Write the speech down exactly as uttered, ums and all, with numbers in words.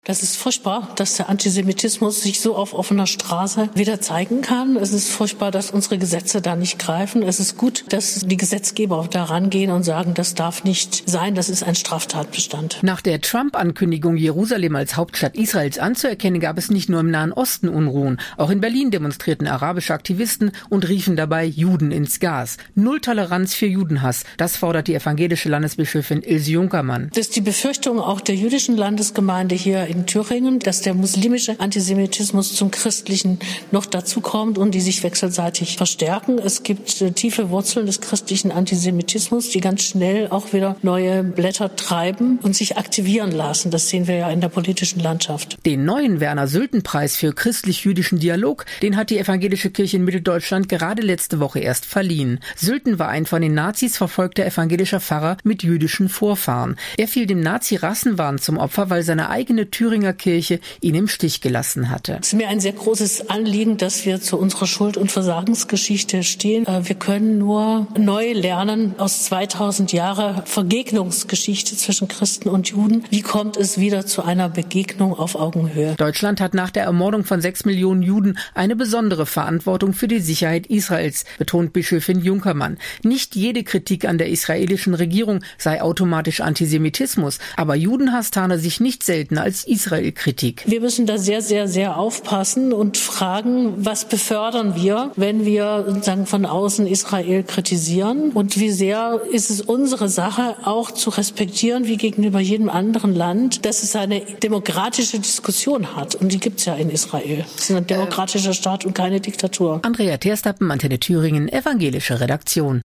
Das ist furchtbar, dass der Antisemitismus sich so auf offener Straße wieder zeigen kann. Es ist furchtbar, dass unsere Gesetze da nicht greifen. Es ist gut, dass die Gesetzgeber da rangehen und sagen, das darf nicht sein, das ist ein Straftatbestand. Nach der Trump-Ankündigung, Jerusalem als Hauptstadt Israels anzuerkennen, gab es nicht nur im Nahen Osten Unruhen. Auch in Berlin demonstrierten arabische Aktivisten und riefen dabei Juden ins Gas. Null Toleranz für Judenhass, das fordert die evangelische Landesbischöfin Ilse Junkermann. Das ist die Befürchtung auch der jüdischen Landesgemeinde hier in Thüringen, dass der muslimische Antisemitismus zum christlichen noch dazukommt und die sich wechselseitig verstärken. Es gibt äh, tiefe Wurzeln des christlichen Antisemitismus, die ganz schnell auch wieder neue Blätter treiben und sich aktivieren lassen. Das sehen wir ja in der politischen Landschaft. Den neuen Werner-Sülten-Preis für christlich-jüdischen Dialog, den hat die evangelische Kirche in Mitteldeutschland gerade letzte Woche erst verliehen. Sülten war ein von den Nazis verfolgter evangelischer Pfarrer mit jüdischen Vorfahren. Er fiel dem Nazi-Rassenwahn zum Opfer, weil seine eigene Thüringer Kirche ihn im Stich gelassen hatte. Es ist mir ein sehr großes Anliegen, dass wir zu unserer Schuld- und Versagensgeschichte stehen. Wir können nur neu lernen aus zweitausend Jahre Vergegnungsgeschichte zwischen Christen und Juden. Wie kommt es wieder zu einer Begegnung auf Augenhöhe? Deutschland hat nach der Ermordung von sechs Millionen Juden eine besondere Verantwortung für die Sicherheit Israels, betont Bischöfin Junkermann. Nicht jede Kritik an der israelischen Regierung sei automatisch Antisemitismus, aber Judenhass tarne sich nicht selten als Israel-Kritik. Wir müssen da sehr, sehr, sehr aufpassen und fragen, was befördern wir, wenn wir sozusagen von außen Israel kritisieren, und wie sehr ist es unsere Sache, auch zu respektieren, wie gegenüber jedem anderen Land, dass es eine demokratische Diskussion hat, und die gibt es ja in Israel. Es ist ein demokratischer Staat und keine Diktatur. Andrea Terstappen, Antenne Thüringen, evangelische Redaktion.